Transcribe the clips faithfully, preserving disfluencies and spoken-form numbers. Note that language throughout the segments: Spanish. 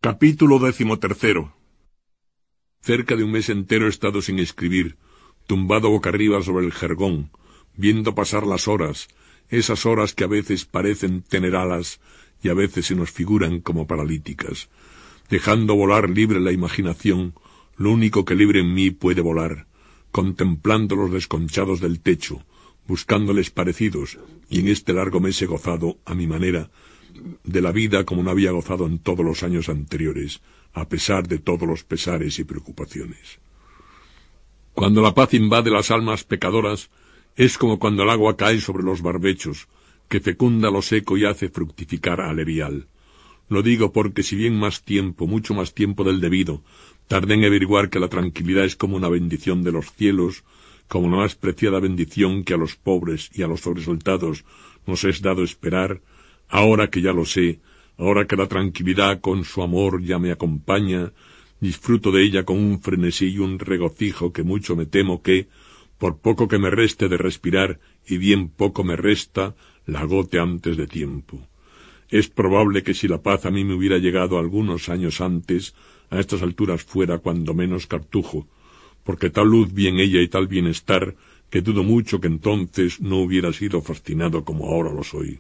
Capítulo decimotercero. Cerca de un mes entero he estado sin escribir, tumbado boca arriba sobre el jergón, viendo pasar las horas, esas horas que a veces parecen tener alas y a veces se nos figuran como paralíticas, dejando volar libre la imaginación, lo único que libre en mí puede volar, contemplando los desconchados del techo, buscándoles parecidos, y en este largo mes he gozado, a mi manera, de la vida como no había gozado en todos los años anteriores, a pesar de todos los pesares y preocupaciones. Cuando la paz invade las almas pecadoras, es como cuando el agua cae sobre los barbechos, que fecunda lo seco y hace fructificar al erial. Lo digo porque si bien más tiempo, mucho más tiempo del debido, tardé en averiguar que la tranquilidad es como una bendición de los cielos, como la más preciada bendición que a los pobres y a los sobresaltados nos es dado esperar, ahora que ya lo sé, ahora que la tranquilidad con su amor ya me acompaña, disfruto de ella con un frenesí y un regocijo que mucho me temo que, por poco que me reste de respirar, y bien poco me resta, la agote antes de tiempo. Es probable que si la paz a mí me hubiera llegado algunos años antes, a estas alturas fuera cuando menos cartujo, porque tal luz vi en ella y tal bienestar, que dudo mucho que entonces no hubiera sido fascinado como ahora lo soy.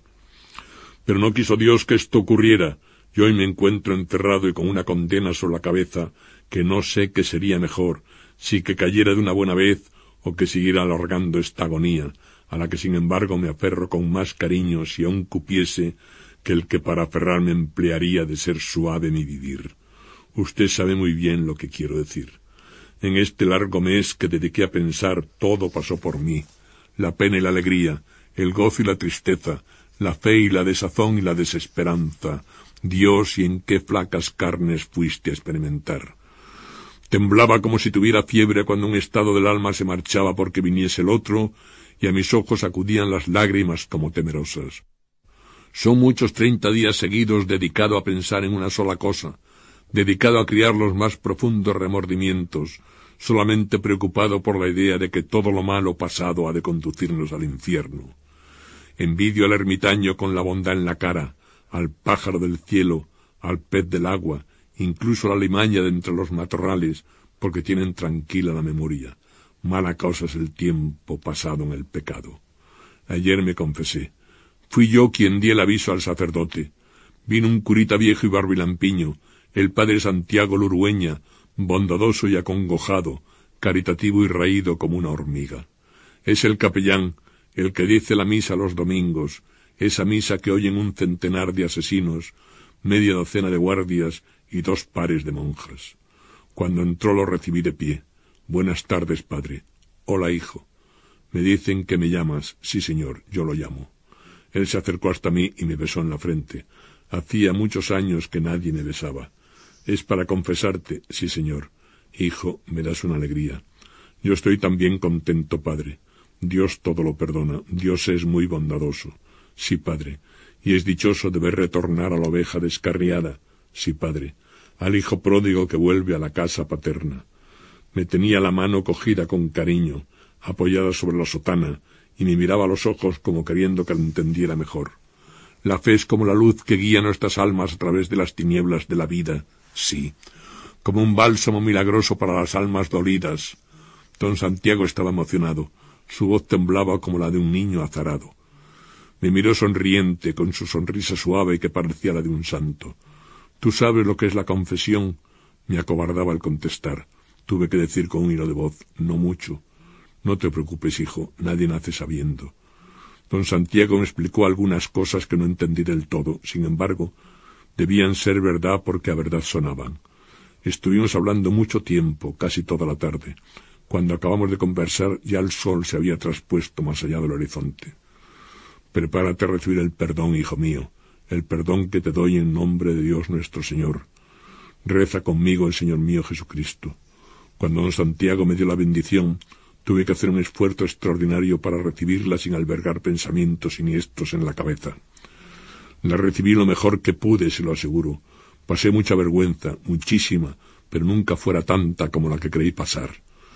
Pero no quiso Dios que esto ocurriera, y hoy me encuentro encerrado y con una condena sobre la cabeza, que no sé qué sería mejor, si que cayera de una buena vez, o que siguiera alargando esta agonía, a la que sin embargo me aferro con más cariño si aún cupiese que el que para aferrarme emplearía de ser suave mi vivir. Usted sabe muy bien lo que quiero decir. En este largo mes que dediqué a pensar, todo pasó por mí, la pena y la alegría, el gozo y la tristeza, la fe y la desazón y la desesperanza. Dios, y en qué flacas carnes fuiste a experimentar. Temblaba como si tuviera fiebre cuando un estado del alma se marchaba porque viniese el otro, y a mis ojos acudían las lágrimas como temerosas. Son muchos treinta días seguidos dedicado a pensar en una sola cosa, dedicado a criar los más profundos remordimientos, solamente preocupado por la idea de que todo lo malo pasado ha de conducirnos al infierno. Envidio al ermitaño con la bondad en la cara, al pájaro del cielo, al pez del agua, incluso a la limaña de entre los matorrales, porque tienen tranquila la memoria. Mala cosa es el tiempo pasado en el pecado. Ayer me confesé. Fui yo quien di el aviso al sacerdote. Vino un curita viejo y barbilampiño, el padre Santiago Lurueña, bondadoso y acongojado, caritativo y raído como una hormiga. Es el capellán, el que dice la misa los domingos, esa misa que oyen un centenar de asesinos, media docena de guardias y dos pares de monjas. Cuando entró lo recibí de pie. Buenas tardes, padre. Hola, hijo. Me dicen que me llamas. Sí, señor, yo lo llamo. Él se acercó hasta mí y me besó en la frente. Hacía muchos años que nadie me besaba. Es para confesarte. Sí, señor. Hijo, me das una alegría. Yo estoy también contento, padre. Dios todo lo perdona. Dios es muy bondadoso. Sí, padre. Y es dichoso de ver retornar a la oveja descarriada. Sí, padre. Al hijo pródigo que vuelve a la casa paterna. Me tenía la mano cogida con cariño, apoyada sobre la sotana, y me miraba a los ojos como queriendo que la entendiera mejor. La fe es como la luz que guía nuestras almas a través de las tinieblas de la vida. Sí. Como un bálsamo milagroso para las almas dolidas. Don Santiago estaba emocionado. Su voz temblaba como la de un niño azarado. Me miró sonriente, con su sonrisa suave que parecía la de un santo. ¿Tú sabes lo que es la confesión? Me acobardaba al contestar. Tuve que decir con un hilo de voz, no mucho. No te preocupes, hijo, nadie nace sabiendo. Don Santiago me explicó algunas cosas que no entendí del todo, sin embargo, debían ser verdad porque a verdad sonaban. Estuvimos hablando mucho tiempo, casi toda la tarde. Cuando acabamos de conversar, ya el sol se había traspuesto más allá del horizonte. Prepárate a recibir el perdón, hijo mío, el perdón que te doy en nombre de Dios nuestro Señor. Reza conmigo el Señor mío Jesucristo. Cuando don Santiago me dio la bendición, tuve que hacer un esfuerzo extraordinario para recibirla sin albergar pensamientos siniestros en la cabeza. La recibí lo mejor que pude, se lo aseguro. Pasé mucha vergüenza, muchísima, pero nunca fuera tanta como la que creí pasar.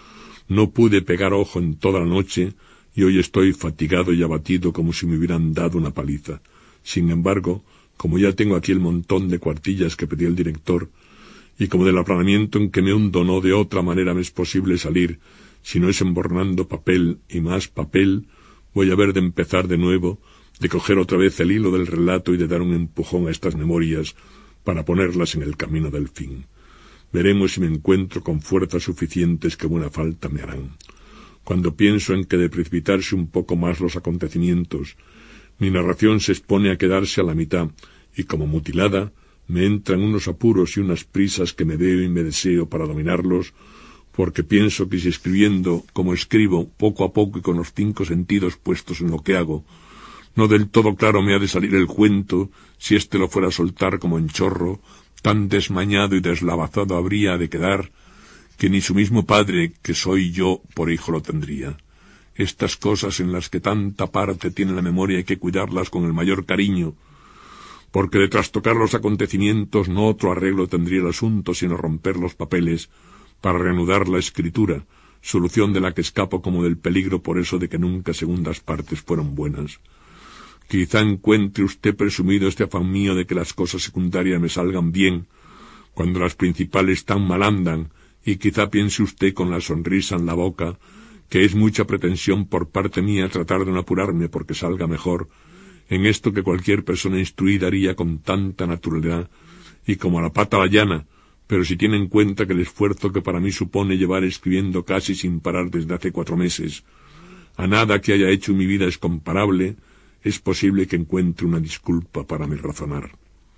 No pude pegar ojo en toda la noche, y hoy estoy fatigado y abatido como si me hubieran dado una paliza. Sin embargo, como ya tengo aquí el montón de cuartillas que pedí el director, y como del aplanamiento en que me hundo no de otra manera me es posible salir, si no es embornando papel y más papel, voy a ver de empezar de nuevo, de coger otra vez el hilo del relato y de dar un empujón a estas memorias para ponerlas en el camino del fin. Veremos si me encuentro con fuerzas suficientes que buena falta me harán. Cuando pienso en que de precipitarse un poco más los acontecimientos, mi narración se expone a quedarse a la mitad, y como mutilada, me entran unos apuros y unas prisas que me veo y me deseo para dominarlos, porque pienso que si escribiendo, como escribo, poco a poco y con los cinco sentidos puestos en lo que hago, no del todo claro me ha de salir el cuento, si éste lo fuera a soltar como en chorro, tan desmañado y deslavazado habría de quedar, que ni su mismo padre, que soy yo, por hijo lo tendría. Estas cosas en las que tanta parte tiene la memoria hay que cuidarlas con el mayor cariño, porque de trastocar los acontecimientos no otro arreglo tendría el asunto sino romper los papeles para reanudar la escritura, solución de la que escapo como del peligro por eso de que nunca segundas partes fueron buenas. Quizá encuentre usted presumido este afán mío de que las cosas secundarias me salgan bien, cuando las principales tan mal andan, y quizá piense usted con la sonrisa en la boca que es mucha pretensión por parte mía tratar de no apurarme porque salga mejor, en esto que cualquier persona instruida haría con tanta naturalidad, y como a la pata la llana, pero si tiene en cuenta que el esfuerzo que para mí supone llevar escribiendo casi sin parar desde hace cuatro meses, a nada que haya hecho en mi vida es comparable, es posible que encuentre una disculpa para mi razonar.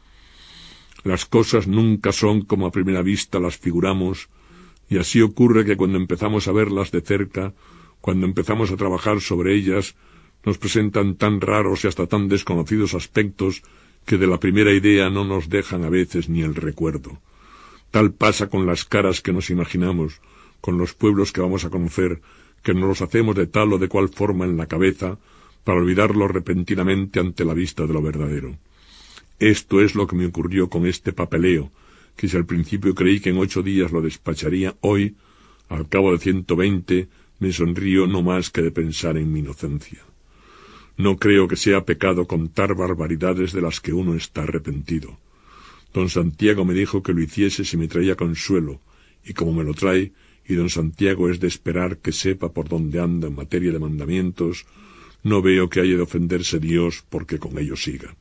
Las cosas nunca son como a primera vista las figuramos, y así ocurre que cuando empezamos a verlas de cerca, cuando empezamos a trabajar sobre ellas, nos presentan tan raros y hasta tan desconocidos aspectos que de la primera idea no nos dejan a veces ni el recuerdo. Tal pasa con las caras que nos imaginamos, con los pueblos que vamos a conocer, que nos los hacemos de tal o de cual forma en la cabeza, para olvidarlos repentinamente ante la vista de lo verdadero. Esto es lo que me ocurrió con este papeleo, que si al principio creí que en ocho días lo despacharía, hoy, al cabo de ciento veinte, me sonrío no más que de pensar en mi inocencia. No creo que sea pecado contar barbaridades de las que uno está arrepentido. Don Santiago me dijo que lo hiciese si me traía consuelo, y como me lo trae, y don Santiago es de esperar que sepa por dónde anda en materia de mandamientos, no veo que haya de ofenderse Dios porque con ello siga.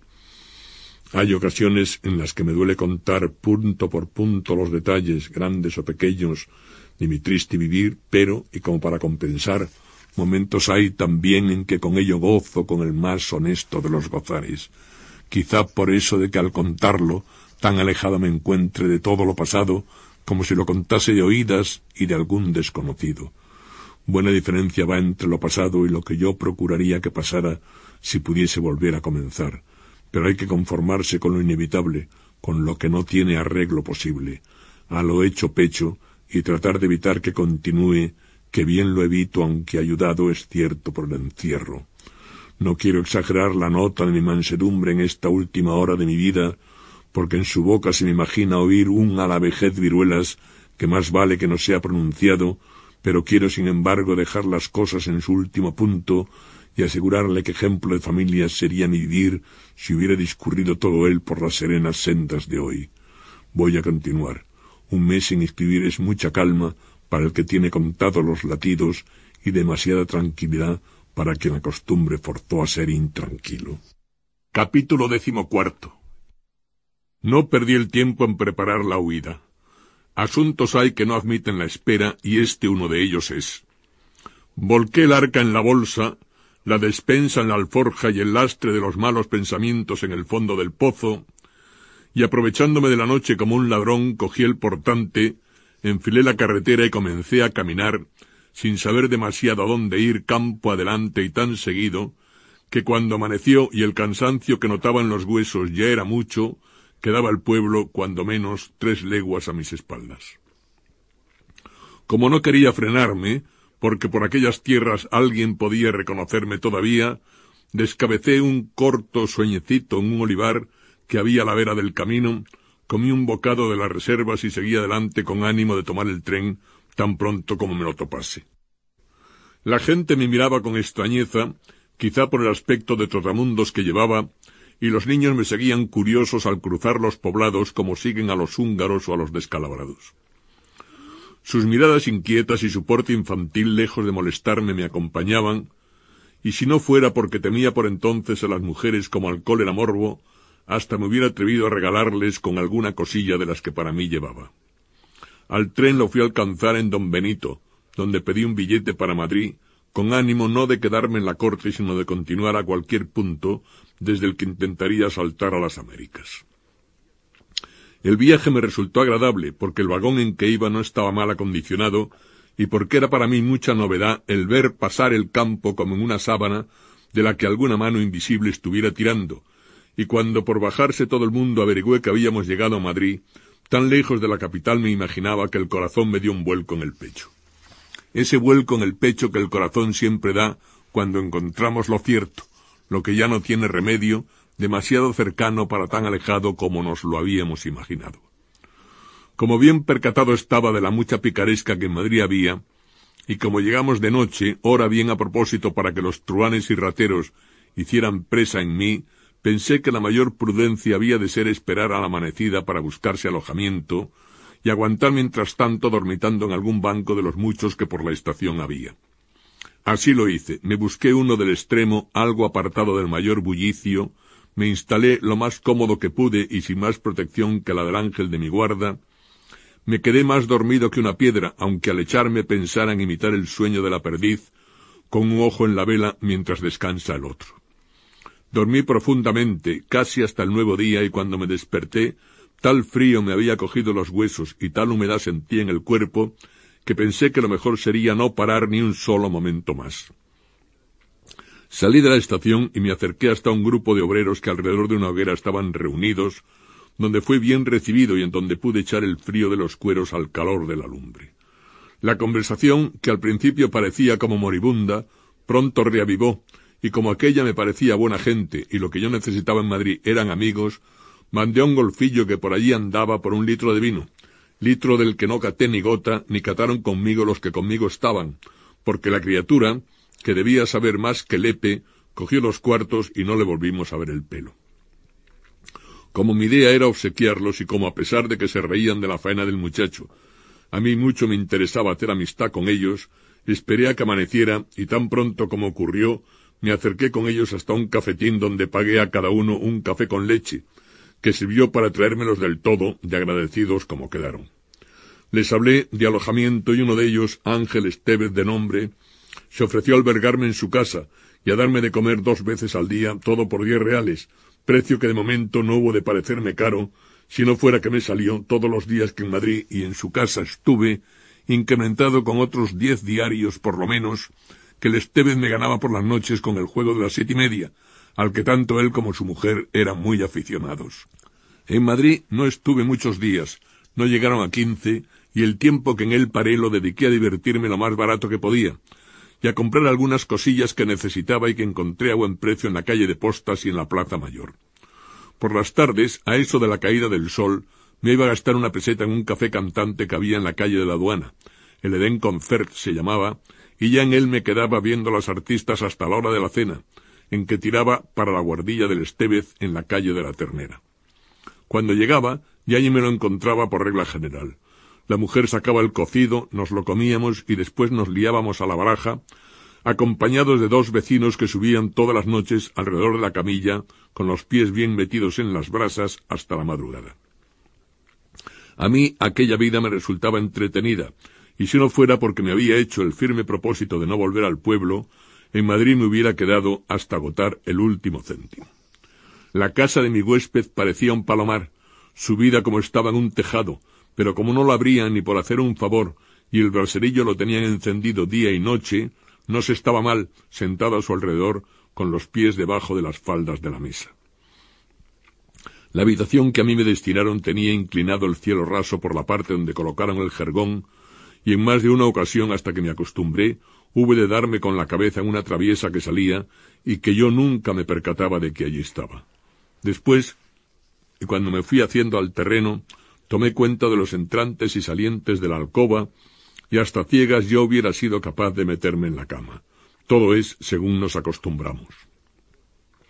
Hay ocasiones en las que me duele contar punto por punto los detalles, grandes o pequeños, de mi triste vivir, pero, y como para compensar, momentos hay también en que con ello gozo con el más honesto de los gozares. Quizá por eso de que al contarlo, tan alejado me encuentre de todo lo pasado, como si lo contase de oídas y de algún desconocido. Buena diferencia va entre lo pasado y lo que yo procuraría que pasara si pudiese volver a comenzar. Pero hay que conformarse con lo inevitable, con lo que no tiene arreglo posible, a lo hecho pecho, y tratar de evitar que continúe, que bien lo evito, aunque ayudado es cierto por el encierro. No quiero exagerar la nota de mi mansedumbre en esta última hora de mi vida, porque en su boca se me imagina oír un a la vejez viruelas que más vale que no sea pronunciado, pero quiero sin embargo dejar las cosas en su último punto y asegurarle que ejemplo de familia sería mi vivir si hubiera discurrido todo él por las serenas sendas de hoy. Voy a continuar. Un mes sin escribir es mucha calma para el que tiene contados los latidos y demasiada tranquilidad para quien la costumbre forzó a ser intranquilo. Capítulo decimocuarto. No perdí el tiempo en preparar la huida. Asuntos hay que no admiten la espera, y este uno de ellos es. Volqué el arca en la bolsa, la despensa en la alforja y el lastre de los malos pensamientos en el fondo del pozo, y aprovechándome de la noche como un ladrón, cogí el portante, enfilé la carretera y comencé a caminar, sin saber demasiado a dónde ir, campo adelante y tan seguido, que cuando amaneció y el cansancio que notaba en los huesos ya era mucho, quedaba el pueblo, cuando menos, tres leguas a mis espaldas. Como no quería frenarme, porque por aquellas tierras alguien podía reconocerme todavía, descabecé un corto sueñecito en un olivar que había a la vera del camino, comí un bocado de las reservas y seguí adelante con ánimo de tomar el tren tan pronto como me lo topase. La gente me miraba con extrañeza, quizá por el aspecto de trotamundos que llevaba, y los niños me seguían curiosos al cruzar los poblados como siguen a los húngaros o a los descalabrados. Sus miradas inquietas y su porte infantil, lejos de molestarme, me acompañaban, y si no fuera porque temía por entonces a las mujeres como al cólera morbo, hasta me hubiera atrevido a regalarles con alguna cosilla de las que para mí llevaba. Al tren lo fui a alcanzar en Don Benito, donde pedí un billete para Madrid, con ánimo no de quedarme en la corte, sino de continuar a cualquier punto desde el que intentaría saltar a las Américas. El viaje me resultó agradable, porque el vagón en que iba no estaba mal acondicionado, y porque era para mí mucha novedad el ver pasar el campo como en una sábana de la que alguna mano invisible estuviera tirando, y cuando por bajarse todo el mundo averigüé que habíamos llegado a Madrid, tan lejos de la capital me imaginaba que el corazón me dio un vuelco en el pecho. Ese vuelco en el pecho que el corazón siempre da cuando encontramos lo cierto, lo que ya no tiene remedio, demasiado cercano para tan alejado como nos lo habíamos imaginado. Como bien percatado estaba de la mucha picaresca que en Madrid había, y como llegamos de noche, hora bien a propósito para que los truhanes y rateros hicieran presa en mí, pensé que la mayor prudencia había de ser esperar a la amanecida para buscarse alojamiento y aguantar mientras tanto dormitando en algún banco de los muchos que por la estación había. Así lo hice, me busqué uno del extremo, algo apartado del mayor bullicio, me instalé lo más cómodo que pude y sin más protección que la del ángel de mi guarda. Me quedé más dormido que una piedra, aunque al echarme pensara en imitar el sueño de la perdiz, con un ojo en la vela mientras descansa el otro. Dormí profundamente, casi hasta el nuevo día, y cuando me desperté, tal frío me había cogido los huesos y tal humedad sentí en el cuerpo, que pensé que lo mejor sería no parar ni un solo momento más. Salí de la estación y me acerqué hasta un grupo de obreros que alrededor de una hoguera estaban reunidos, donde fui bien recibido y en donde pude echar el frío de los cueros al calor de la lumbre. La conversación, que al principio parecía como moribunda, pronto reavivó, y como aquella me parecía buena gente y lo que yo necesitaba en Madrid eran amigos, mandé a un golfillo que por allí andaba por un litro de vino, litro del que no caté ni gota, ni cataron conmigo los que conmigo estaban, porque la criatura, que debía saber más que Lepe, cogió los cuartos y no le volvimos a ver el pelo. Como mi idea era obsequiarlos y como a pesar de que se reían de la faena del muchacho, a mí mucho me interesaba hacer amistad con ellos, esperé a que amaneciera y tan pronto como ocurrió, me acerqué con ellos hasta un cafetín donde pagué a cada uno un café con leche, que sirvió para traérmelos del todo, de agradecidos como quedaron. Les hablé de alojamiento y uno de ellos, Ángel Estévez de nombre, se ofreció a albergarme en su casa y a darme de comer dos veces al día, todo por diez reales, precio que de momento no hubo de parecerme caro, si no fuera que me salió todos los días que en Madrid y en su casa estuve, incrementado con otros diez diarios por lo menos, que el Estévez me ganaba por las noches con el juego de las siete y media, al que tanto él como su mujer eran muy aficionados. En Madrid no estuve muchos días, no llegaron a quince, y el tiempo que en él paré lo dediqué a divertirme lo más barato que podía, y a comprar algunas cosillas que necesitaba y que encontré a buen precio en la calle de Postas y en la Plaza Mayor. Por las tardes, a eso de la caída del sol, me iba a gastar una peseta en un café cantante que había en la calle de la Aduana, el Edén Concert se llamaba, y ya en él me quedaba viendo a los artistas hasta la hora de la cena, en que tiraba para la guardilla del Estévez en la calle de la Ternera. Cuando llegaba, ya allí me lo encontraba por regla general. La mujer sacaba el cocido, nos lo comíamos y después nos liábamos a la baraja, acompañados de dos vecinos que subían todas las noches alrededor de la camilla, con los pies bien metidos en las brasas hasta la madrugada. A mí aquella vida me resultaba entretenida, y si no fuera porque me había hecho el firme propósito de no volver al pueblo, en Madrid me hubiera quedado hasta agotar el último céntimo. La casa de mi huésped parecía un palomar, subida como estaba en un tejado, pero como no lo abrían ni por hacer un favor, y el braserillo lo tenían encendido día y noche, no se estaba mal, sentado a su alrededor, con los pies debajo de las faldas de la mesa. La habitación que a mí me destinaron tenía inclinado el cielo raso por la parte donde colocaron el jergón, y en más de una ocasión, hasta que me acostumbré, hube de darme con la cabeza en una traviesa que salía, y que yo nunca me percataba de que allí estaba. Después, y cuando me fui haciendo al terreno, tomé cuenta de los entrantes y salientes de la alcoba, y hasta ciegas yo hubiera sido capaz de meterme en la cama. Todo es según nos acostumbramos.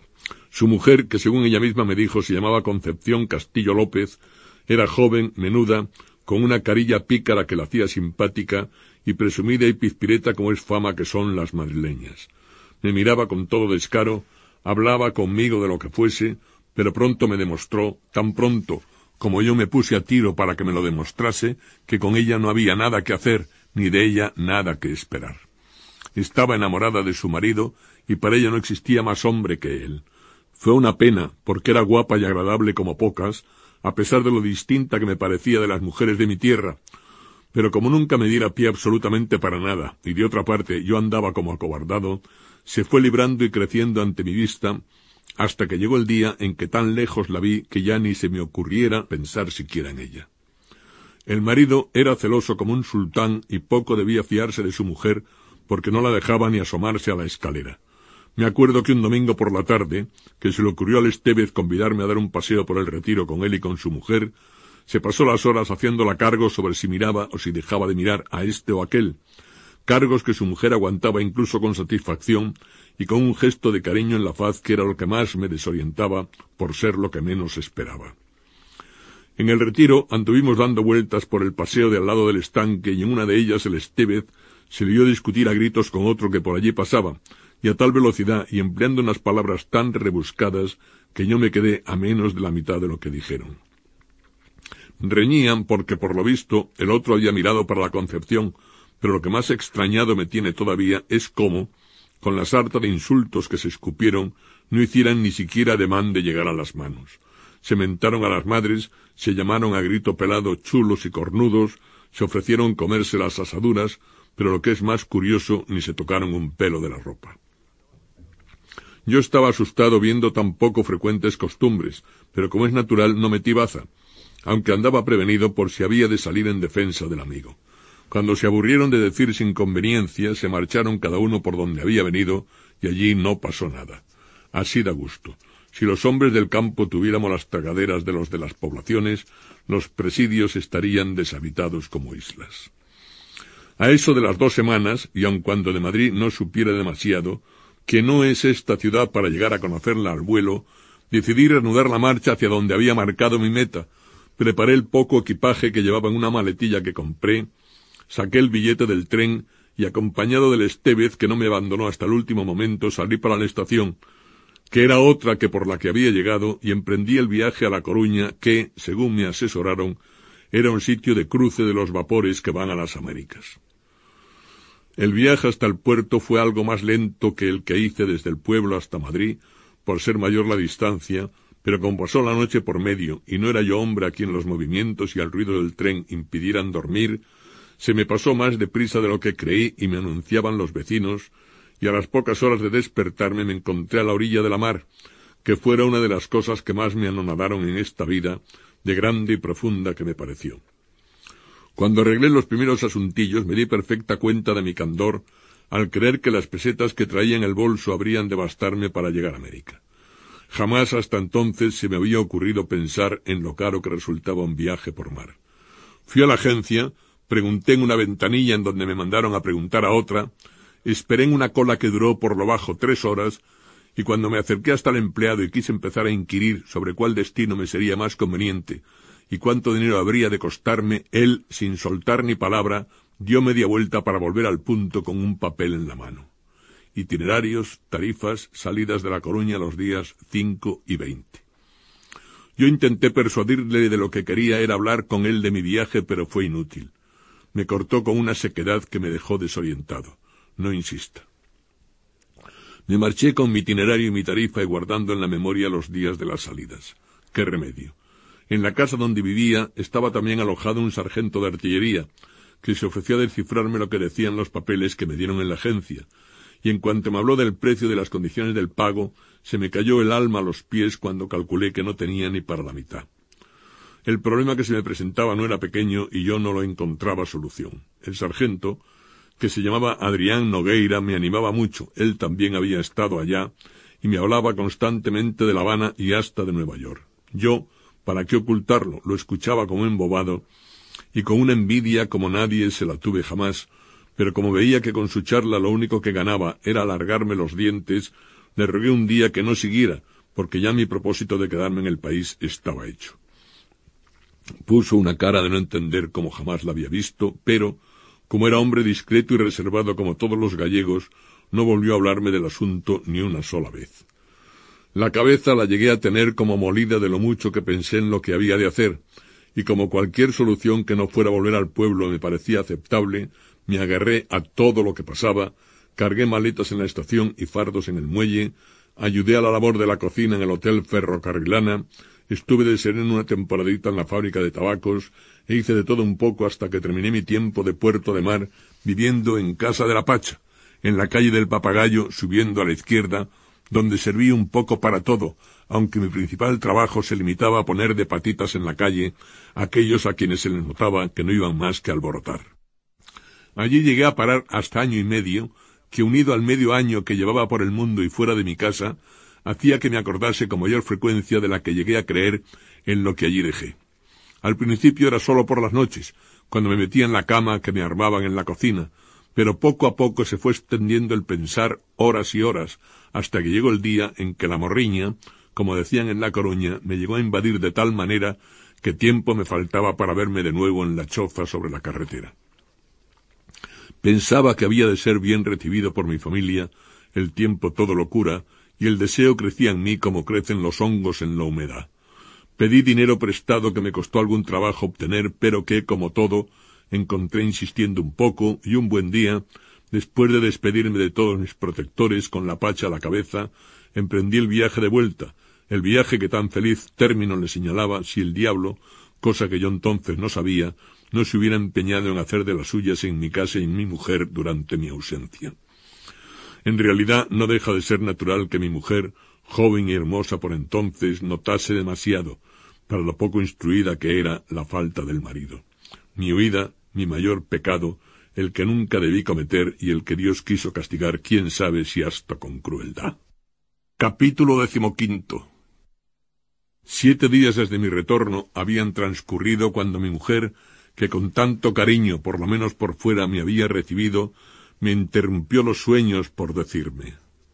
Su mujer, que según ella misma me dijo se llamaba Concepción Castillo López, era joven, menuda, con una carilla pícara que la hacía simpática y presumida y pizpireta como es fama que son las madrileñas. Me miraba con todo descaro, hablaba conmigo de lo que fuese, pero pronto me demostró, tan pronto como yo me puse a tiro para que me lo demostrase, que con ella no había nada que hacer, ni de ella nada que esperar. Estaba enamorada de su marido, y para ella no existía más hombre que él. Fue una pena, porque era guapa y agradable como pocas, a pesar de lo distinta que me parecía de las mujeres de mi tierra. Pero como nunca me diera pie absolutamente para nada, y de otra parte yo andaba como acobardado, se fue librando y creciendo ante mi vista, hasta que llegó el día en que tan lejos la vi que ya ni se me ocurriera pensar siquiera en ella. El marido era celoso como un sultán y poco debía fiarse de su mujer, porque no la dejaba ni asomarse a la escalera. Me acuerdo que un domingo por la tarde, que se le ocurrió al Estévez convidarme a dar un paseo por el Retiro con él y con su mujer, se pasó las horas haciéndola cargo sobre si miraba o si dejaba de mirar a este o aquel, cargos que su mujer aguantaba incluso con satisfacción y con un gesto de cariño en la faz que era lo que más me desorientaba por ser lo que menos esperaba. En el Retiro anduvimos dando vueltas por el paseo de al lado del estanque y en una de ellas el Estévez se le oyó discutir a gritos con otro que por allí pasaba, y a tal velocidad y empleando unas palabras tan rebuscadas que yo me quedé a menos de la mitad de lo que dijeron. Reñían porque, por lo visto, el otro había mirado para la Concepción, pero lo que más extrañado me tiene todavía es cómo, con la sarta de insultos que se escupieron, no hicieran ni siquiera ademán de llegar a las manos. Se mentaron a las madres, se llamaron a grito pelado chulos y cornudos, se ofrecieron comerse las asaduras, pero lo que es más curioso, ni se tocaron un pelo de la ropa. Yo estaba asustado viendo tan poco frecuentes costumbres, pero como es natural no metí baza, aunque andaba prevenido por si había de salir en defensa del amigo. Cuando se aburrieron de decirse inconveniencias, se marcharon cada uno por donde había venido, y allí no pasó nada. Así da gusto. Si los hombres del campo tuviéramos las tragaderas de los de las poblaciones, los presidios estarían deshabitados como islas. A eso de las dos semanas, y aun cuando de Madrid no supiera demasiado, que no es esta ciudad para llegar a conocerla al vuelo, decidí reanudar la marcha hacia donde había marcado mi meta. Preparé el poco equipaje que llevaba en una maletilla que compré, saqué el billete del tren y, acompañado del Estévez, que no me abandonó hasta el último momento, salí para la estación, que era otra que por la que había llegado, y emprendí el viaje a La Coruña, que, según me asesoraron, era un sitio de cruce de los vapores que van a las Américas. El viaje hasta el puerto fue algo más lento que el que hice desde el pueblo hasta Madrid, por ser mayor la distancia, pero como pasó la noche por medio, y no era yo hombre a quien los movimientos y el ruido del tren impidieran dormir, se me pasó más deprisa de lo que creí y me anunciaban los vecinos, y a las pocas horas de despertarme me encontré a la orilla de la mar, que fuera una de las cosas que más me anonadaron en esta vida, de grande y profunda que me pareció. Cuando arreglé los primeros asuntillos me di perfecta cuenta de mi candor, al creer que las pesetas que traía en el bolso habrían de bastarme para llegar a América. Jamás hasta entonces se me había ocurrido pensar en lo caro que resultaba un viaje por mar. Fui a la agencia, pregunté en una ventanilla en donde me mandaron a preguntar a otra, esperé en una cola que duró por lo bajo tres horas, y cuando me acerqué hasta el empleado y quise empezar a inquirir sobre cuál destino me sería más conveniente y cuánto dinero habría de costarme, él, sin soltar ni palabra, dio media vuelta para volver al punto con un papel en la mano. Itinerarios, tarifas, salidas de La Coruña los días cinco y veinte. Yo intenté persuadirle de lo que quería era hablar con él de mi viaje, pero fue inútil. Me cortó con una sequedad que me dejó desorientado. No insista. Me marché con mi itinerario y mi tarifa y guardando en la memoria los días de las salidas. ¡Qué remedio! En la casa donde vivía estaba también alojado un sargento de artillería, que se ofreció a descifrarme lo que decían los papeles que me dieron en la agencia, y en cuanto me habló del precio y de las condiciones del pago, se me cayó el alma a los pies cuando calculé que no tenía ni para la mitad. El problema que se me presentaba no era pequeño y yo no lo encontraba solución. El sargento, que se llamaba Adrián Nogueira, me animaba mucho, él también había estado allá, y me hablaba constantemente de La Habana y hasta de Nueva York. Yo, ¿para qué ocultarlo? Lo escuchaba como embobado, y con una envidia como nadie se la tuve jamás, pero como veía que con su charla lo único que ganaba era alargarme los dientes, le rogué un día que no siguiera, porque ya mi propósito de quedarme en el país estaba hecho. Puso una cara de no entender como jamás la había visto, pero, como era hombre discreto y reservado como todos los gallegos, no volvió a hablarme del asunto ni una sola vez. La cabeza la llegué a tener como molida de lo mucho que pensé en lo que había de hacer, y como cualquier solución que no fuera volver al pueblo me parecía aceptable, me agarré a todo lo que pasaba, cargué maletas en la estación y fardos en el muelle, ayudé a la labor de la cocina en el Hotel Ferrocarrilana, estuve de sereno una temporadita en la fábrica de tabacos, e hice de todo un poco hasta que terminé mi tiempo de puerto de mar, viviendo en Casa de la Pacha, en la calle del Papagayo, subiendo a la izquierda, donde serví un poco para todo, aunque mi principal trabajo se limitaba a poner de patitas en la calle a aquellos a quienes se les notaba que no iban más que a alborotar. Allí llegué a parar hasta año y medio, que unido al medio año que llevaba por el mundo y fuera de mi casa, hacía que me acordase con mayor frecuencia de la que llegué a creer en lo que allí dejé. Al principio era solo por las noches, cuando me metía en la cama que me armaban en la cocina, pero poco a poco se fue extendiendo el pensar horas y horas, hasta que llegó el día en que la morriña, como decían en La Coruña, me llegó a invadir de tal manera que tiempo me faltaba para verme de nuevo en la choza sobre la carretera. Pensaba que había de ser bien recibido por mi familia, el tiempo todo lo cura, y el deseo crecía en mí como crecen los hongos en la humedad. Pedí dinero prestado que me costó algún trabajo obtener, pero que, como todo, encontré insistiendo un poco, y un buen día, después de despedirme de todos mis protectores con la Pacha a la cabeza, emprendí el viaje de vuelta, el viaje que tan feliz término le señalaba si el diablo, cosa que yo entonces no sabía, no se hubiera empeñado en hacer de las suyas en mi casa y en mi mujer durante mi ausencia. En realidad no deja de ser natural que mi mujer, joven y hermosa por entonces, notase demasiado, para lo poco instruida que era, la falta del marido. Mi huida, mi mayor pecado, el que nunca debí cometer y el que Dios quiso castigar, quién sabe si hasta con crueldad. Capítulo decimoquinto. Siete días desde mi retorno habían transcurrido cuando mi mujer, que con tanto cariño, por lo menos por fuera, me había recibido, me interrumpió los sueños por decirme: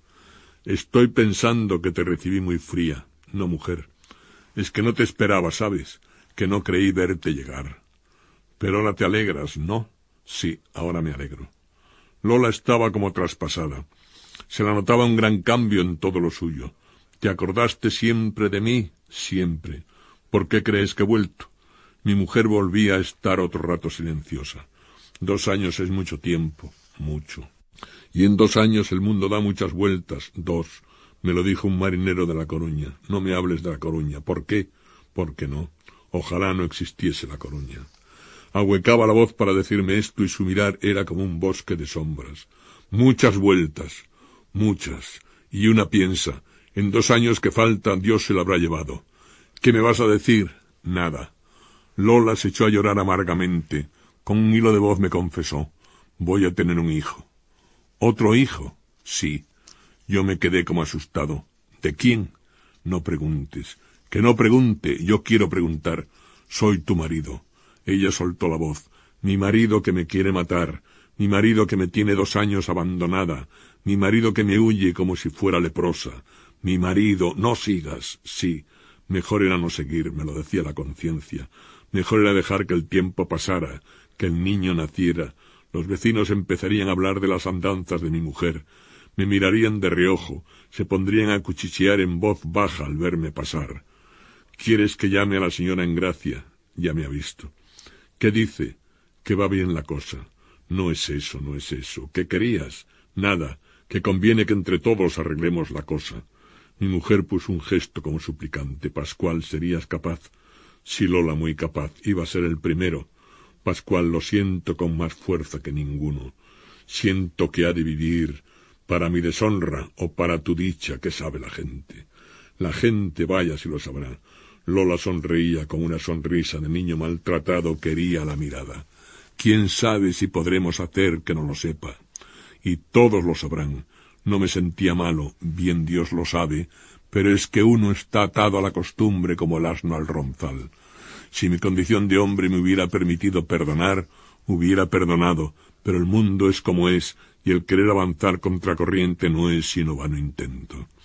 «Estoy pensando que te recibí muy fría. No, mujer, es que no te esperaba, ¿sabes? Que no creí verte llegar. Pero ahora te alegras, ¿no?» «Sí, ahora me alegro». Lola estaba como traspasada. Se la notaba un gran cambio en todo lo suyo. «¿Te acordaste siempre de mí?» «Siempre». «¿Por qué crees que he vuelto?» Mi mujer volvía a estar otro rato silenciosa. Dos años es mucho tiempo, mucho. Y en dos años el mundo da muchas vueltas, dos. Me lo dijo un marinero de La Coruña. No me hables de La Coruña. ¿Por qué? Porque no. Ojalá no existiese La Coruña. Ahuecaba la voz para decirme esto y su mirar era como un bosque de sombras. Muchas vueltas, muchas. Y una piensa, en dos años que faltan Dios se la habrá llevado. ¿Qué me vas a decir? Nada. Lola se echó a llorar amargamente. Con un hilo de voz me confesó: «Voy a tener un hijo». «¿Otro hijo?» «Sí». Yo me quedé como asustado. «¿De quién?» «No preguntes». «Que no pregunte. Yo quiero preguntar. Soy tu marido». Ella soltó la voz. «Mi marido que me quiere matar. Mi marido que me tiene dos años abandonada. Mi marido que me huye como si fuera leprosa. Mi marido...» «No sigas». «Sí. Mejor era no seguir», me lo decía la conciencia. Mejor era dejar que el tiempo pasara, que el niño naciera. Los vecinos empezarían a hablar de las andanzas de mi mujer. Me mirarían de reojo, se pondrían a cuchichear en voz baja al verme pasar. «¿Quieres que llame a la señora Engracia?» Ya me ha visto. «¿Qué dice?» «Que va bien la cosa». «No es eso, no es eso. ¿Qué querías?» «Nada, que conviene que entre todos arreglemos la cosa». Mi mujer puso un gesto como suplicante. «Pascual, ¿serías capaz?» «Sí, Lola, muy capaz. Iba a ser el primero». «Pascual, lo siento con más fuerza que ninguno. Siento que ha de vivir para mi deshonra o para tu dicha, que sabe la gente». «La gente, vaya si lo sabrá». Lola sonreía con una sonrisa de niño maltratado que hería la mirada. «¿Quién sabe si podremos hacer que no lo sepa?» «Y todos lo sabrán». No me sentía malo, bien Dios lo sabe, pero es que uno está atado a la costumbre como el asno al ronzal. Si mi condición de hombre me hubiera permitido perdonar, hubiera perdonado, pero el mundo es como es, y el querer avanzar contracorriente no es sino vano intento.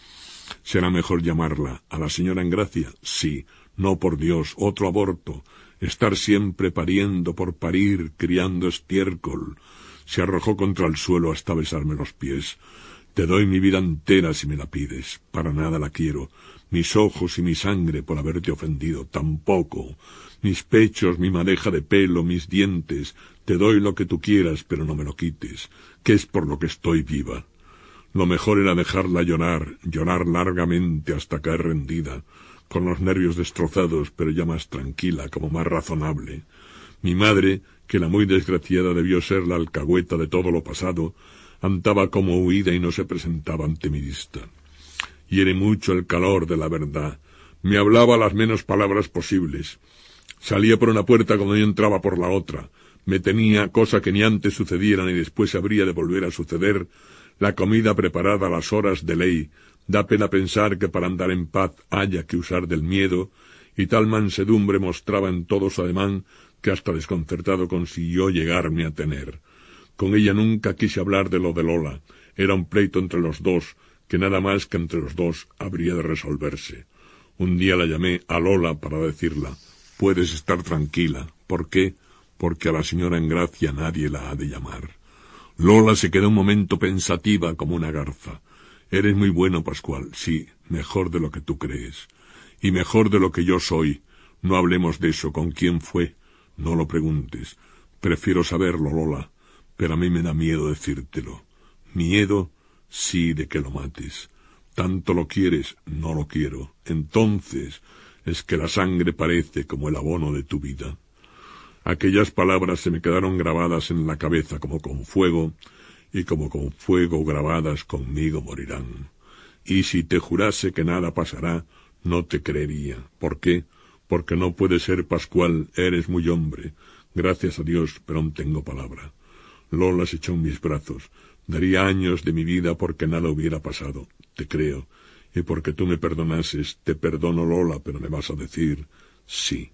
Será mejor llamarla a la señora Engracia. Sí, no, por Dios, otro aborto. Estar siempre pariendo por parir, criando estiércol. Se arrojó contra el suelo hasta besarme los pies. Te doy mi vida entera si me la pides. Para nada la quiero. Mis ojos y mi sangre por haberte ofendido. Tampoco. Mis pechos, mi madeja de pelo, mis dientes. Te doy lo que tú quieras, pero no me lo quites, que es por lo que estoy viva. Lo mejor era dejarla llorar, llorar largamente hasta caer rendida, con los nervios destrozados, pero ya más tranquila, como más razonable. Mi madre, que la muy desgraciada debió ser la alcahueta de todo lo pasado, andaba como huida y no se presentaba ante mi vista. Hiere mucho el calor de la verdad. Me hablaba las menos palabras posibles. Salía por una puerta cuando yo entraba por la otra. Me tenía, cosa que ni antes sucediera ni después habría de volver a suceder, la comida preparada a las horas de ley. Da pena pensar que para andar en paz haya que usar del miedo, y tal mansedumbre mostraba en todo su ademán que hasta desconcertado consiguió llegarme a tener. Con ella nunca quise hablar de lo de Lola. Era un pleito entre los dos, que nada más que entre los dos habría de resolverse. Un día la llamé a Lola para decirla: puedes estar tranquila. ¿Por qué? Porque a la señora Engracia nadie la ha de llamar. Lola se quedó un momento pensativa como una garza. Eres muy bueno, Pascual, sí, mejor de lo que tú crees. Y mejor de lo que yo soy. No hablemos de eso. ¿Con quién fue? No lo preguntes. Prefiero saberlo, Lola, pero a mí me da miedo decírtelo. Miedo, sí, de que lo mates. Tanto lo quieres, no lo quiero. Entonces es que la sangre parece como el abono de tu vida. Aquellas palabras se me quedaron grabadas en la cabeza como con fuego, y como con fuego grabadas conmigo morirán. Y si te jurase que nada pasará, no te creería. ¿Por qué? Porque no puede ser, Pascual, eres muy hombre. Gracias a Dios, pero aún tengo palabra. Lola se echó en mis brazos. Daría años de mi vida porque nada hubiera pasado. Te creo. Y porque tú me perdonases, te perdono, Lola, pero me vas a decir sí.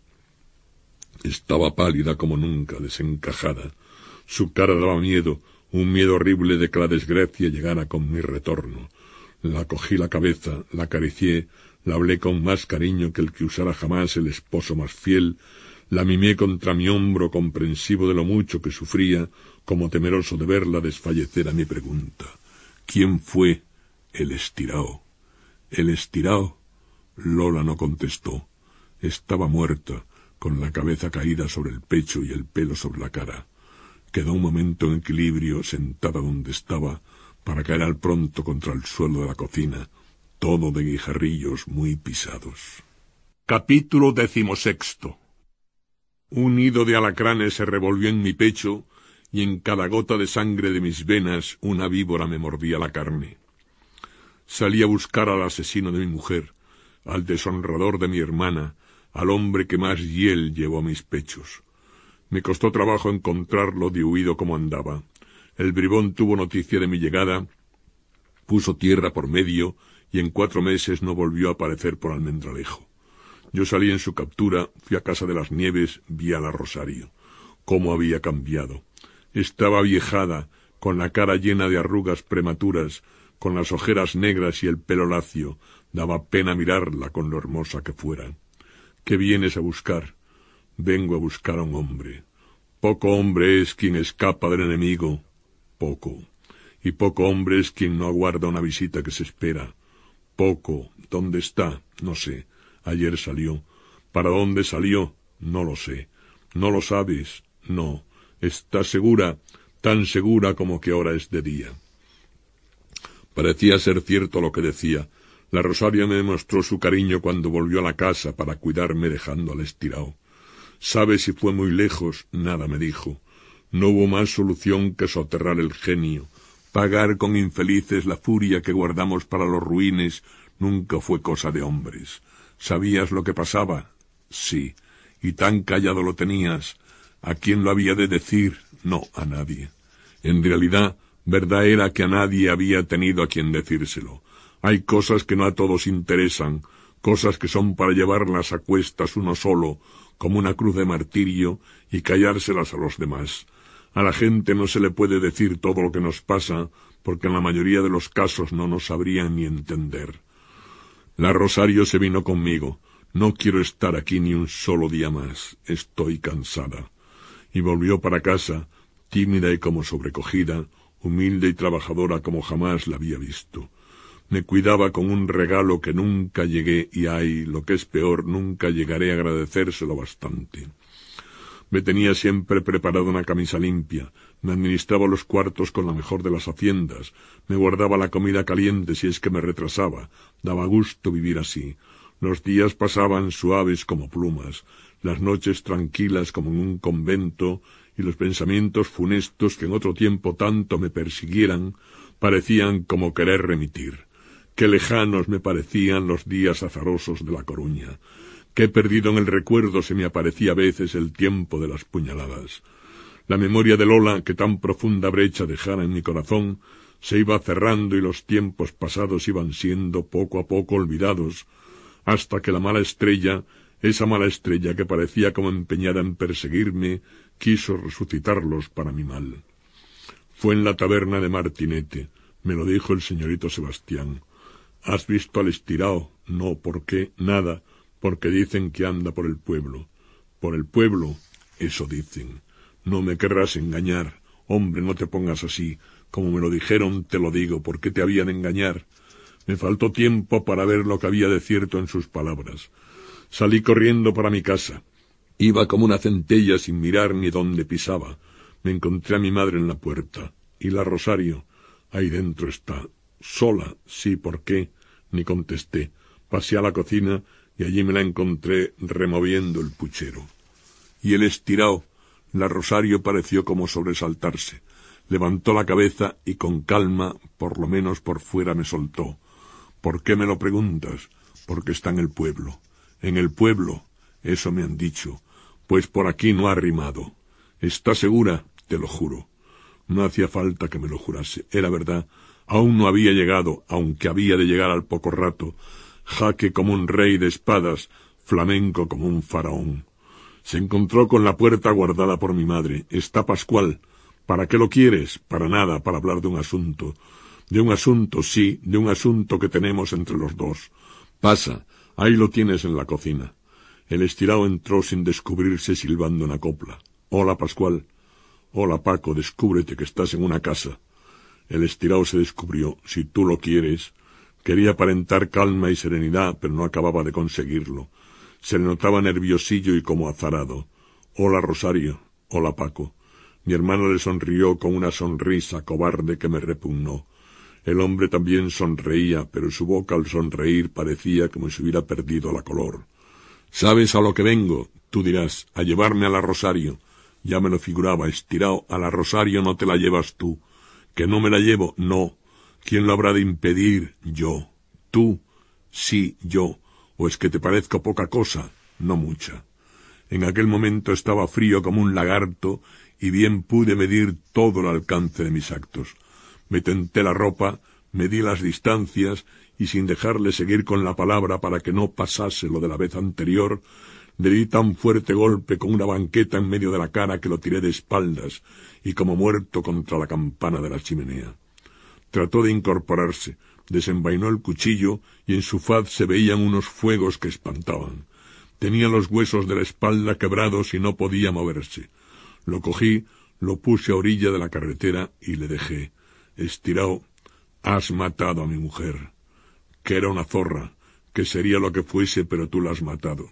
Estaba pálida como nunca, desencajada. Su cara daba miedo, un miedo horrible de que la desgracia llegara con mi retorno. La cogí la cabeza, la acaricié, la hablé con más cariño que el que usara jamás el esposo más fiel, la mimé contra mi hombro comprensivo de lo mucho que sufría, como temeroso de verla desfallecer a mi pregunta. ¿Quién fue el estirao? ¿El estirao? Lola no contestó. Estaba muerta, con la cabeza caída sobre el pecho y el pelo sobre la cara. Quedó un momento en equilibrio, sentada donde estaba, para caer al pronto contra el suelo de la cocina, todo de guijarrillos muy pisados. Capítulo decimosexto. Un nido de alacranes se revolvió en mi pecho, y en cada gota de sangre de mis venas una víbora me mordía la carne. Salí a buscar al asesino de mi mujer, al deshonrador de mi hermana, al hombre que más hiel llevó a mis pechos. Me costó trabajo encontrarlo de huido como andaba. El bribón tuvo noticia de mi llegada, puso tierra por medio, y en cuatro meses no volvió a aparecer por Almendralejo. Yo salí en su captura, fui a casa de las Nieves, vi a la Rosario. Cómo había cambiado. Estaba aviejada, con la cara llena de arrugas prematuras, con las ojeras negras y el pelo lacio. Daba pena mirarla con lo hermosa que fuera. ¿Qué vienes a buscar? Vengo a buscar a un hombre. Poco hombre es quien escapa del enemigo. Poco. Y poco hombre es quien no aguarda una visita que se espera. Poco. ¿Dónde está? No sé. Ayer salió. ¿Para dónde salió? No lo sé. ¿No lo sabes? No. ¿Estás segura? Tan segura como que ahora es de día. Parecía ser cierto lo que decía. La Rosario me demostró su cariño cuando volvió a la casa para cuidarme dejando al estirao. ¿Sabe si fue muy lejos? Nada me dijo. No hubo más solución que soterrar el genio. Pagar con infelices la furia que guardamos para los ruines nunca fue cosa de hombres. ¿Sabías lo que pasaba? Sí. ¿Y tan callado lo tenías? ¿A quién lo había de decir? No, a nadie. En realidad, verdad era que a nadie había tenido a quien decírselo. Hay cosas que no a todos interesan, cosas que son para llevarlas a cuestas uno solo, como una cruz de martirio, y callárselas a los demás. A la gente no se le puede decir todo lo que nos pasa, porque en la mayoría de los casos no nos sabrían ni entender. La Rosario se vino conmigo. No quiero estar aquí ni un solo día más. Estoy cansada. Y volvió para casa, tímida y como sobrecogida, humilde y trabajadora como jamás la había visto. Me cuidaba con un regalo que nunca llegué y, ay, lo que es peor, nunca llegaré a agradecérselo bastante. Me tenía siempre preparada una camisa limpia, me administraba los cuartos con la mejor de las haciendas, me guardaba la comida caliente si es que me retrasaba, daba gusto vivir así. Los días pasaban suaves como plumas, las noches tranquilas como en un convento, y los pensamientos funestos que en otro tiempo tanto me persiguieran, parecían como querer remitir. Qué lejanos me parecían los días azarosos de La Coruña. Qué perdido en el recuerdo se me aparecía a veces el tiempo de las puñaladas. La memoria de Lola, que tan profunda brecha dejara en mi corazón, se iba cerrando y los tiempos pasados iban siendo poco a poco olvidados, hasta que la mala estrella, esa mala estrella que parecía como empeñada en perseguirme, quiso resucitarlos para mi mal. Fue en la taberna de Martinete, me lo dijo el señorito Sebastián. ¿Has visto al Estirao? No, ¿por qué? Nada, porque dicen que anda por el pueblo. ¿Por el pueblo? Eso dicen. No me querrás engañar. Hombre, no te pongas así. Como me lo dijeron, te lo digo. ¿Por qué te habían de engañar? Me faltó tiempo para ver lo que había de cierto en sus palabras. Salí corriendo para mi casa. Iba como una centella sin mirar ni dónde pisaba. Me encontré a mi madre en la puerta. ¿Y la Rosario? Ahí dentro está. Sola. Sí, ¿por qué? Ni contesté. Pasé a la cocina y allí me la encontré removiendo el puchero. Y el Estirao, la Rosario pareció como sobresaltarse. Levantó la cabeza y con calma, por lo menos por fuera, me soltó. ¿Por qué me lo preguntas? Porque está en el pueblo. ¿En el pueblo? Eso me han dicho. Pues por aquí no ha rimado. ¿Está segura? Te lo juro. No hacía falta que me lo jurase. Era verdad. Aún no había llegado, aunque había de llegar al poco rato, jaque como un rey de espadas, flamenco como un faraón. Se encontró con la puerta guardada por mi madre. Está Pascual. ¿Para qué lo quieres? Para nada, para hablar de un asunto. De un asunto, sí, de un asunto que tenemos entre los dos. Pasa, ahí lo tienes en la cocina. El Estirao entró sin descubrirse silbando una copla. Hola, Pascual. Hola, Paco, descúbrete que estás en una casa. El Estirao se descubrió. Si tú lo quieres. Quería aparentar calma y serenidad, pero no acababa de conseguirlo. Se le notaba nerviosillo y como azarado. Hola, Rosario. Hola, Paco. Mi hermano le sonrió con una sonrisa cobarde que me repugnó. El hombre también sonreía, pero su boca al sonreír parecía como si hubiera perdido la color. ¿Sabes a lo que vengo? Tú dirás, a llevarme a la Rosario. Ya me lo figuraba, Estirao, a la Rosario no te la llevas tú. ¿Que no me la llevo? No. ¿Quién lo habrá de impedir? Yo. ¿Tú? Sí, yo. ¿O es que te parezco poca cosa? No mucha. En aquel momento estaba frío como un lagarto y bien pude medir todo el alcance de mis actos. Me tenté la ropa, medí las distancias y sin dejarle seguir con la palabra para que no pasase lo de la vez anterior, le di tan fuerte golpe con una banqueta en medio de la cara que lo tiré de espaldas y como muerto contra la campana de la chimenea. Trató de incorporarse, desenvainó el cuchillo y en su faz se veían unos fuegos que espantaban. Tenía los huesos de la espalda quebrados y no podía moverse. Lo cogí, lo puse a orilla de la carretera y le dejé. Estirao, has matado a mi mujer. Que era una zorra, que sería lo que fuese, pero tú la has matado.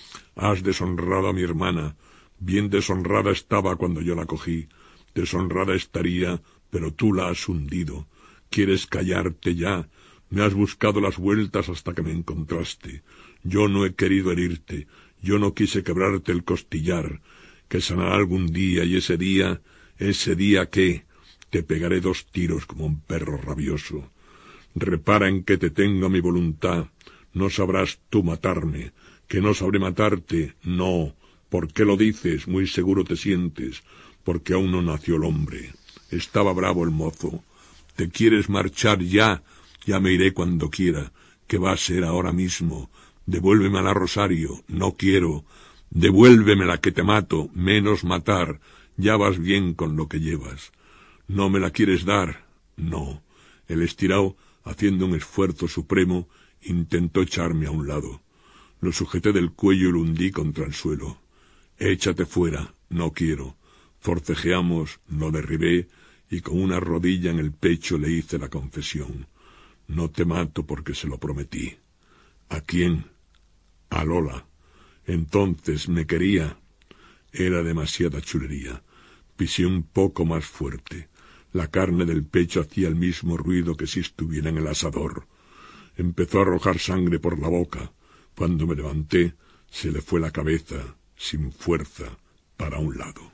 Has deshonrado a mi hermana. Bien deshonrada estaba cuando yo la cogí. Deshonrada estaría, pero tú la has hundido. ¿Quieres callarte ya? Me has buscado las vueltas hasta que me encontraste. Yo no he querido herirte. Yo no quise quebrarte el costillar. Que sanará algún día, y ese día, ese día ¿qué? Te pegaré dos tiros como un perro rabioso. Repara en que te tengo a mi voluntad. No sabrás tú matarme. Que no sabré matarte. No. ¿Por qué lo dices? Muy seguro te sientes. Porque aún no nació el hombre. Estaba bravo el mozo. ¿Te quieres marchar ya? Ya me iré cuando quiera. ¿Qué va a ser ahora mismo? Devuélveme a la Rosario. No quiero. Devuélvemela que te mato. Menos matar. Ya vas bien con lo que llevas. ¿No me la quieres dar? No. El Estirao, haciendo un esfuerzo supremo, Intentó echarme a un lado. Lo sujeté del cuello y lo hundí contra el suelo. «Échate fuera, no quiero». Forcejeamos, lo derribé y con una rodilla en el pecho le hice la confesión. «No te mato porque se lo prometí». «¿A quién?» «A Lola». «Entonces me quería». Era demasiada chulería. Pisé un poco más fuerte. La carne del pecho hacía el mismo ruido que si estuviera en el asador. Empezó a arrojar sangre por la boca. Cuando me levanté, se le fue la cabeza, sin fuerza, para un lado.